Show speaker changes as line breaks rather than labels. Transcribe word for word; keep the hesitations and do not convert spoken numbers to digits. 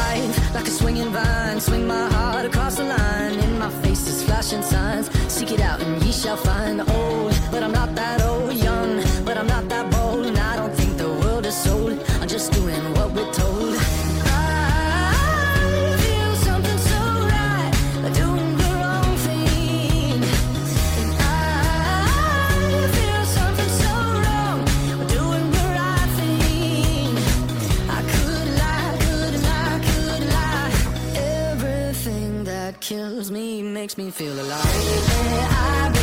life like a swinging vine. Swing my heart across the line. In my face is flashing signs. Seek it out and ye shall find. Old, but I'm not that old. Young, but I'm not that bold. And I don't think the world is sold. I'm just doing what we're told. I feel something so right, like doing the wrong thing. And I feel something so wrong, like doing the right thing. I could lie, could lie, could lie. Everything that kills me makes me feel alive. I